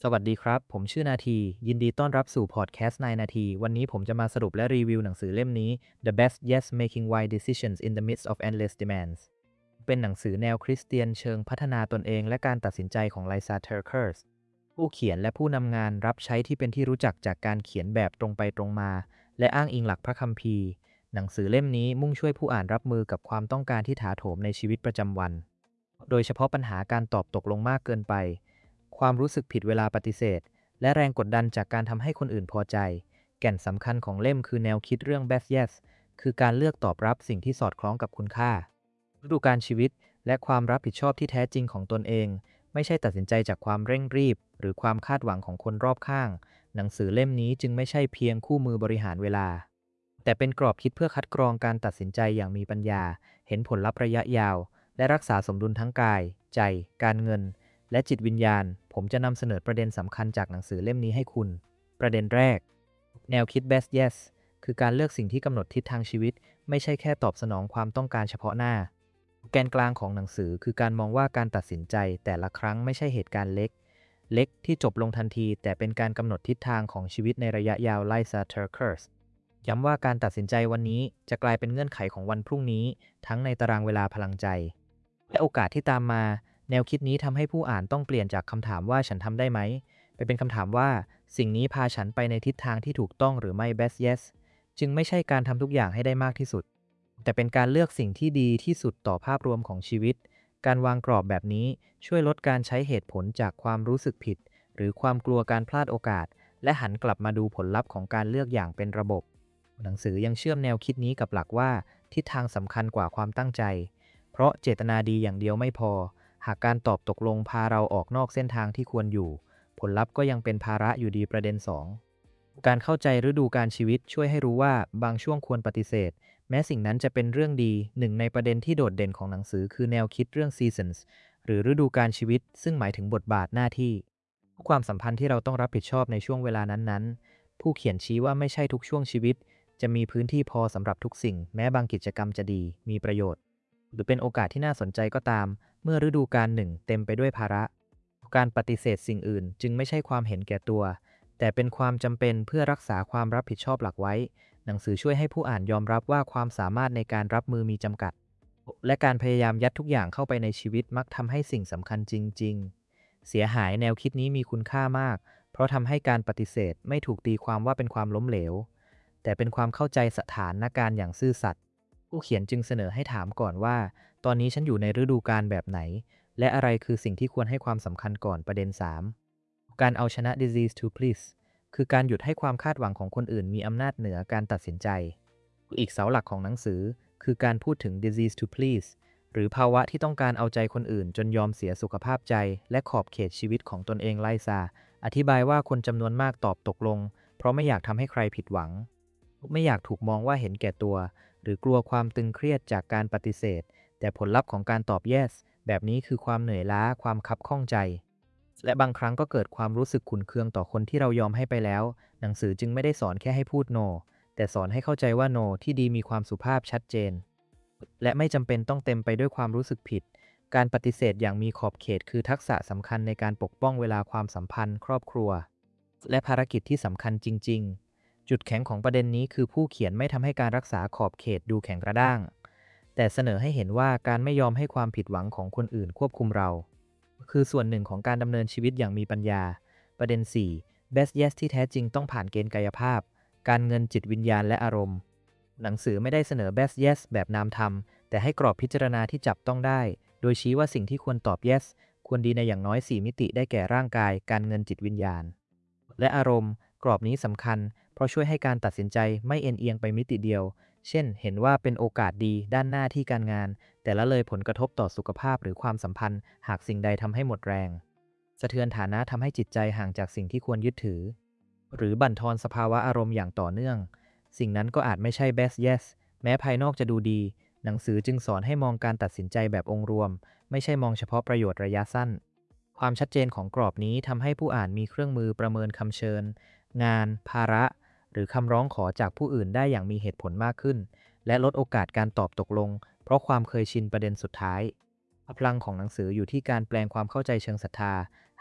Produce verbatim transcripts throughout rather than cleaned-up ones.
สวัสดีครับ ผมชื่อนาที ยินดีต้อนรับสู่พอดแคสต์นายนาที วันนี้ผมจะมาสรุปและรีวิวหนังสือเล่มนี้ The Best Yes Making Wise Decisions in the Midst of Endless Demands เป็นหนังสือแนวคริสเตียนเชิงพัฒนาตนเองและการตัดสินใจของไลซาเทอร์เคิร์สผู้เขียนและผู้นำงานรับใช้ที่เป็นที่รู้จักจากการเขียนแบบตรงไปตรงมา และอ้างอิงหลักพระคัมภีร์ หนังสือเล่มนี้มุ่งช่วยผู้อ่านรับมือกับความต้องการที่ถาโถมในชีวิตประจำวัน โดยเฉพาะปัญหาการตอบตกลงมากเกินไป ความรู้สึกผิดเวลาปฏิเสธ และแรงกดดันจากการทำให้คนอื่นพอใจ แก่นสำคัญของเล่มคือแนวคิดเรื่อง Best Yes คือการเลือกตอบรับสิ่งที่สอดคล้องกับคุณค่าฤดูกาลชีวิต และความรับผิดชอบที่แท้จริงของตนเอง ไม่ใช่ตัดสินใจจากความเร่งรีบ หรือความคาดหวังของคนรอบข้าง หนังสือเล่มนี้จึงไม่ใช่เพียงคู่มือบริหารเวลา แต่เป็นกรอบคิดเพื่อคัดกรองการตัดสินใจอย่างมีปัญญา เห็นผลลัพธ์ระยะยาว และรักษาสมดุลทั้งกาย ใจ การเงิน และจิตวิญญาณ ผมจะนำเสนอประเด็นสำคัญจากหนังสือเล่มนี้ให้คุณ ประเด็นแรก แนวคิด Best Yes คือการเลือกสิ่งที่กำหนดทิศทางชีวิต ไม่ใช่แค่ตอบสนองความต้องการเฉพาะหน้า แกนกลางของหนังสือคือการมองว่าการตัดสินใจแต่ละครั้งไม่ใช่เหตุการณ์เล็ก เล็กที่จบลงทันที แต่เป็นการกำหนดทิศทางของชีวิตในระยะยาวไลซาเทอร์เคิร์สย้ำว่าการตัดสินใจวันนี้จะกลายเป็นเงื่อนไขของวันพรุ่งนี้ ทั้งในตารางเวลาพลังใจ และโอกาสที่ตามมา แนวคิดนี้ทำให้ผู้อ่านต้องเปลี่ยนจากคำถามว่าฉันทำได้ไหม ไปเป็นคำถามว่าสิ่งนี้พาฉันไปในทิศทางที่ถูกต้องหรือไม่ Best Yes จึงไม่ใช่การทำทุกอย่างให้ได้มากที่สุด แต่เป็นการเลือกสิ่งที่ดีที่สุดต่อภาพรวมของชีวิต การวางกรอบแบบนี้ช่วยลดการใช้เหตุผลจากความรู้สึกผิด หรือความกลัวการพลาดโอกาส และหันกลับมาดูผลลัพธ์ของการเลือกอย่างเป็นระบบ หนังสือยังเชื่อมแนวคิดนี้กับหลักว่าทิศทางสำคัญกว่าความตั้งใจ เพราะเจตนาดีอย่างเดียวไม่พอ หากการตอบตกลงพาเราออกนอกเส้นทางที่ควรอยู่ ผลลัพธ์ก็ยังเป็นภาระอยู่ดีประเด็น สอง การเข้าใจฤดูกาลชีวิตช่วยให้รู้ว่าบางช่วงควรปฏิเสธ แม้สิ่งนั้นจะเป็นเรื่องดี หนึ่งในประเด็นที่โดดเด่นของหนังสือคือแนวคิดเรื่อง seasons หรือฤดูกาลชีวิต ซึ่งหมายถึงบทบาทหน้าที่ความสัมพันธ์ที่เราต้องรับผิดชอบในช่วงเวลานั้นๆ ผู้เขียนชี้ว่าไม่ใช่ทุกช่วงชีวิตจะมีพื้นที่พอสำหรับทุกสิ่ง แม้บางกิจกรรมจะดี มีประโยชน์ หรือเป็นโอกาสที่น่าสนใจก็ตาม เมื่อฤดูกาลหนึ่งเต็มไปด้วยภาระ การปฏิเสธสิ่งอื่นจึงไม่ใช่ความเห็นแก่ตัว แต่เป็นความจำเป็นเพื่อรักษาความรับผิดชอบหลักไว้ หนังสือช่วยให้ผู้อ่านยอมรับว่าความสามารถในการรับมือมีจำกัด และการพยายามยัดทุกอย่างเข้าไปในชีวิตมักทำให้สิ่งสำคัญจริงๆ เสียหายแนวคิดนี้มีคุณค่ามาก เพราะทำให้การปฏิเสธไม่ถูกตีความว่าเป็นความล้มเหลว แต่เป็นความเข้าใจสถานการณ์อย่างซื่อสัตย์ ผู้เขียนจึงเสนอให้ถามก่อนว่า ตอนนี้ฉันอยู่ในฤดูกาลแบบไหน และอะไรคือสิ่งที่ควรให้ความสำคัญก่อนประเด็น สาม การเอาชนะ disease to please คือการหยุดให้ความคาดหวังของคนอื่นมีอำนาจเหนือการตัดสินใจ อีกเสาหลักของหนังสือคือการพูดถึง disease to please หรือภาวะที่ต้องการเอาใจคนอื่นจนยอมเสียสุขภาพใจและขอบเขตชีวิตของตนเองไลซาอธิบายว่าคนจำนวนมากตอบตกลงเพราะไม่อยากทำให้ใครผิดหวัง ไม่อยากถูกมองว่าเห็นแก่ตัว หรือกลัวความตึงเครียดจากการปฏิเสธ แต่ผลลัพธ์ของการตอบ yes แบบนี้คือความเหนื่อยล้า ความคับข้องใจ และบางครั้งก็เกิดความรู้สึกขุ่นเคืองต่อคนที่เรายอมให้ไปแล้ว หนังสือจึงไม่ได้สอนแค่ให้พูด no แต่สอนให้เข้าใจว่า no ที่ดีมีความสุภาพชัดเจน และไม่จำเป็นต้องเต็มไปด้วยความรู้สึกผิด การปฏิเสธอย่างมีขอบเขตคือทักษะสำคัญในการปกป้องเวลาความสัมพันธ์ครอบครัว และภารกิจที่สำคัญจริงๆ จุดแข็งของประเด็นนี้คือผู้เขียนไม่ทำให้การรักษาขอบเขตดูแข็งกระด้าง แต่เสนอให้เห็นว่าการไม่ยอมให้ความผิดหวังของคนอื่นควบคุมเรา คือส่วนหนึ่งของการดำเนินชีวิตอย่างมีปัญญา ประเด็น สี่ Best Yes ที่แท้จริงต้องผ่านเกณฑ์กายภาพ การเงินจิตวิญญาณและอารมณ์ หนังสือไม่ได้เสนอ Best Yes แบบนามธรรม แต่ให้กรอบพิจารณาที่จับต้องได้ โดยชี้ว่าสิ่งที่ควรตอบ Yes ควรดีในอย่างน้อย สี่ มิติได้แก่ร่างกาย การเงินจิตวิญญาณ และอารมณ์ กรอบนี้สำคัญ เพราะช่วยให้การตัดสินใจไม่เอ็นเอียงไปมิติเดียว เช่น เห็นว่าเป็นโอกาสดีด้านหน้าที่การงาน แต่ละเลยผลกระทบต่อสุขภาพหรือความสัมพันธ์ หากสิ่งใดทำให้หมดแรง สะเทือนฐานะทำให้จิตใจห่างจากสิ่งที่ควรยึดถือ หรือบั่นทอนสภาวะอารมณ์อย่างต่อเนื่อง สิ่งนั้นก็อาจไม่ใช่ best yes แม้ภายนอกจะดูดี หนังสือจึงสอนให้มองการตัดสินใจแบบองค์รวม ไม่ใช่มองเฉพาะประโยชน์ระยะสั้น ความชัดเจนของกรอบนี้ทำให้ผู้อ่านมีเครื่องมือประเมินคำเชิญ งาน ภาระ หรือคำร้องขอจากผู้อื่นได้อย่างมีเหตุผลมากขึ้น และลดโอกาสการตอบตกลง เพราะความเคยชินประเด็นสุดท้าย พลังของหนังสืออยู่ที่การแปลงความเข้าใจเชิงศรัทธา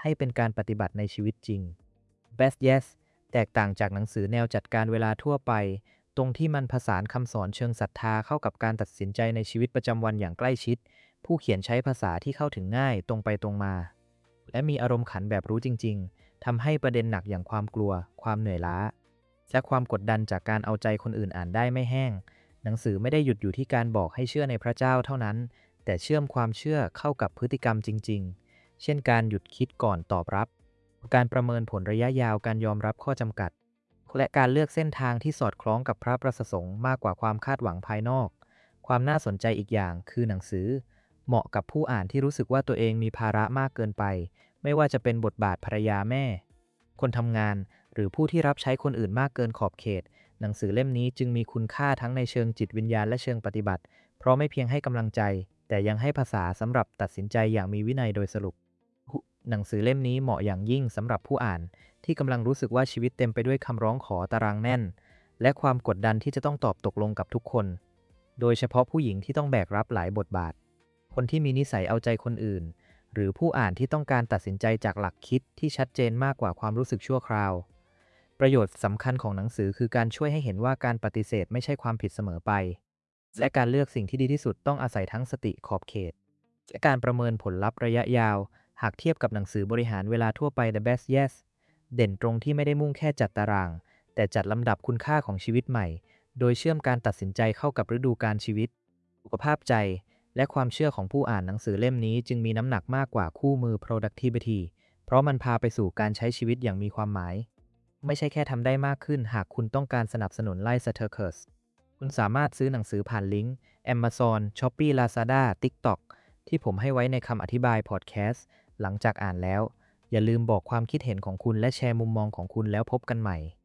ให้เป็นการปฏิบัติในชีวิตจริง Best Yes แตกต่างจากหนังสือแนวจัดการเวลาทั่วไปตรงที่มันผสานคำสอนเชิงศรัทธาเข้ากับการตัดสินใจในชีวิตประจำวันอย่างใกล้ชิดผู้เขียนใช้ภาษาที่เข้าถึงง่ายตรงไปตรงมาและมีอารมณ์ขันแบบรู้จริงๆทำให้ประเด็นหนักอย่างความกลัวความเหนื่อยล้าและความกดดันจากการเอาใจคนอื่นอ่านได้ไม่แห้งหนังสือไม่ได้หยุดอยู่ที่การบอกให้เชื่อในพระเจ้าเท่านั้นแต่เชื่อมความเชื่อเข้ากับพฤติกรรมจริงๆเช่นการหยุดคิดก่อนตอบรับการประเมินผลระยะยาวการยอมรับข้อจำกัดและการเลือกเส้นทางที่สอดคล้องกับพระประสงค์มากกว่าความคาดหวังภายนอกความน่าสนใจอีกอย่างคือหนังสือเหมาะกับผู้อ่านที่รู้สึกว่าตัวเองมีภาระมากเกินไปไม่ว่าจะเป็นบทบาทภรรยาแม่คนทำงานหรือผู้ที่รับใช้คนอื่นมากเกินขอบเขตหนังสือเล่มนี้จึงมีคุณค่าทั้งในเชิงจิตวิญญาณและเชิงปฏิบัติเพราะไม่เพียงให้กำลังใจแต่ยังให้ภาษาสำหรับตัดสินใจอย่างมีวินัยโดยสรุปหนังสือเล่มนี้เหมาะอย่างยิ่งสำหรับผู้อ่านที่กำลังรู้สึกว่าชีวิตเต็มไปด้วยคำร้องขอตารางแน่นและความกดดันที่จะต้องตอบตกลงกับทุกคนโดยเฉพาะผู้หญิงที่ต้องแบกรับหลายบทบาทคนที่มีนิสัยเอาใจคนอื่นหรือผู้อ่านที่ต้องการตัดสินใจจากหลักคิดที่ชัดเจนมากกว่าความรู้สึกชั่วคราวประโยชน์สำคัญของหนังสือคือการช่วยให้เห็นว่าการปฏิเสธไม่ใช่ความผิดเสมอไปและการเลือกสิ่งที่ดีที่สุดต้องอาศัยทั้งสติขอบเขตและการประเมินผลลัพธ์ระยะยาวหากเทียบกับหนังสือบริหารเวลาทั่วไป The Best Yes เด่นตรงที่ไม่ได้มุ่งแค่จัดตารางแต่จัดลำดับคุณค่าของชีวิตใหม่โดยเชื่อมการตัดสินใจเข้ากับฤดูกาลชีวิตสุขภาพใจและความเชื่อของผู้อ่านหนังสือเล่มนี้จึงมีน้ำหนักมากกว่าคู่มือ productivity เพราะมันพาไปสู่การใช้ชีวิตอย่างมีความหมายไม่ใช่แค่ทำได้มากขึ้นหากคุณต้องการสนับสนุนไลฟ์สเตอร์เคิร์สคุณสามารถซื้อหนังสือผ่านลิงก์ Amazon Shopee Lazada TikTok ที่ผมให้ไว้ในคำอธิบายพอดแคสต์หลังจากอ่านแล้วอย่าลืมบอกความคิดเห็นของคุณและแชร์มุมมองของคุณแล้วพบกันใหม่